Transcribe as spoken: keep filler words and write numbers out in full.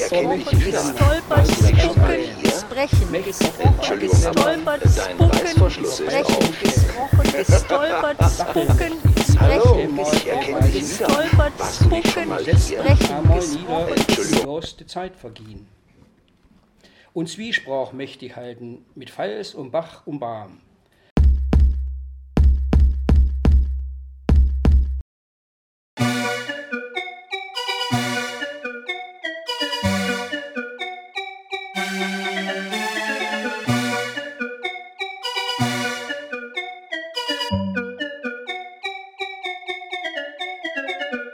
erkenne dich wieder. Gestolpert, spucken, sprechen, gesprochen, gestolpert, spucken, sprechen, gesprochen, gestolpert, spucken, sprechen, gesprochen, gestolpert, spucken, sprechen, gesprochen. Los die Zeit vergehen. Und Zwiesprach mächtig halten mit Fels und Bach und Barm.